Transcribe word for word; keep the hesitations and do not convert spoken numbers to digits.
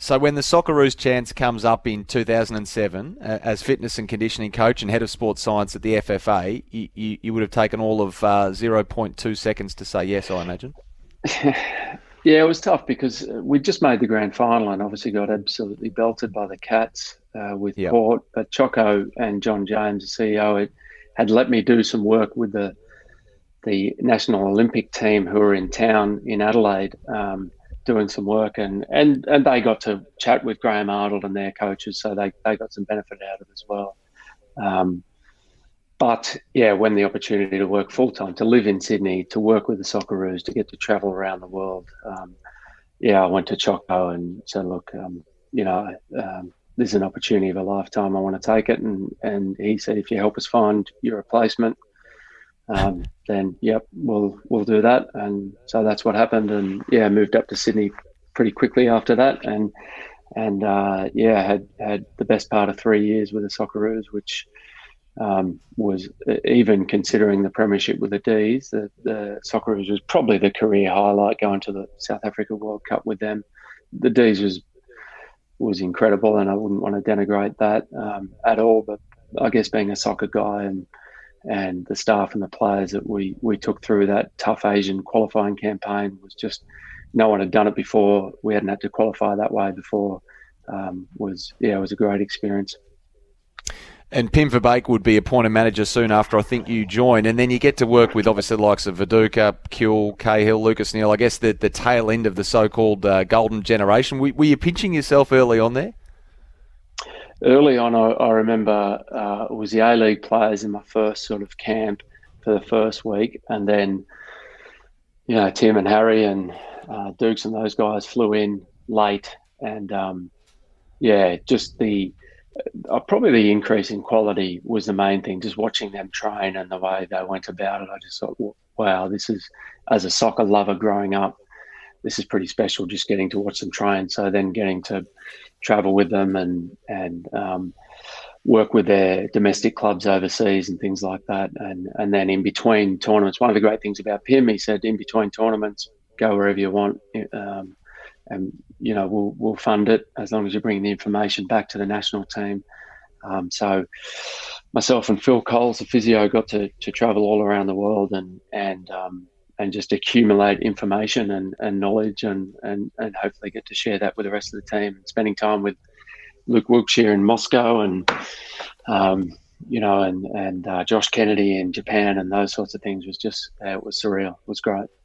So when the Socceroos chance comes up in two thousand seven uh, as fitness and conditioning coach and head of sports science at the F F A, you, you, you would have taken all of uh, zero point two seconds to say yes, I imagine. Yeah, it was tough because we just made the grand final and obviously got absolutely belted by the Cats uh, with Yep. Port. But Choco and John James, the C E O, had, had let me do some work with the the National Olympic team who were in town in Adelaide um, doing some work. And, and, and they got to chat with Graham Arnold and their coaches, so they, they got some benefit out of it as well. Um, But, yeah, when the opportunity to work full-time, to live in Sydney, to work with the Socceroos, to get to travel around the world, um, yeah, I went to Choco and said, look, um, you know, um, this is an opportunity of a lifetime. I want to take it. And, and he said, if you help us find your replacement, um, then, yep, we'll we'll do that. And so that's what happened. And, yeah, moved up to Sydney pretty quickly after that. And, and uh, yeah, had, had the best part of three years with the Socceroos, which – Um, was even considering the premiership with the D's, the, the Socceroos was probably the career highlight, going to the South Africa World Cup with them. The D's was was incredible, and I wouldn't want to denigrate that um, at all. But I guess being a soccer guy and and the staff and the players that we, we took through that tough Asian qualifying campaign was just, no one had done it before. We hadn't had to qualify that way before. Um, was yeah, it was a great experience. And Pim Verbeek would be appointed manager soon after I think you joined, and then you get to work with obviously the likes of Viduka, Kuehl, Cahill, Lucas Neal. I guess the, the tail end of the so-called uh, golden generation. Were, were you pinching yourself early on there? Early on, I, I remember uh, it was the A-League players in my first sort of camp for the first week, and then you know Tim and Harry and uh, Dukes and those guys flew in late, and um, yeah, just the Uh, probably the increase in quality was the main thing. Just watching them train and the way they went about it, I just thought, wow, this is, as a soccer lover growing up, this is pretty special, just getting to watch them train. So then getting to travel with them and, and um, work with their domestic clubs overseas and things like that. And, and then in between tournaments, one of the great things about Pim, he said, in between tournaments, go wherever you want. Um, and, you know, we'll we'll fund it as long as you bring the information back to the national team. Um, so myself and Phil Coles, the physio, got to, to travel all around the world and and um, and just accumulate information and, and knowledge and, and, and hopefully get to share that with the rest of the team. Spending time with Luke Wilkshire in Moscow and, um, you know, and, and uh, Josh Kennedy in Japan and those sorts of things was just, uh, it was surreal. It was great.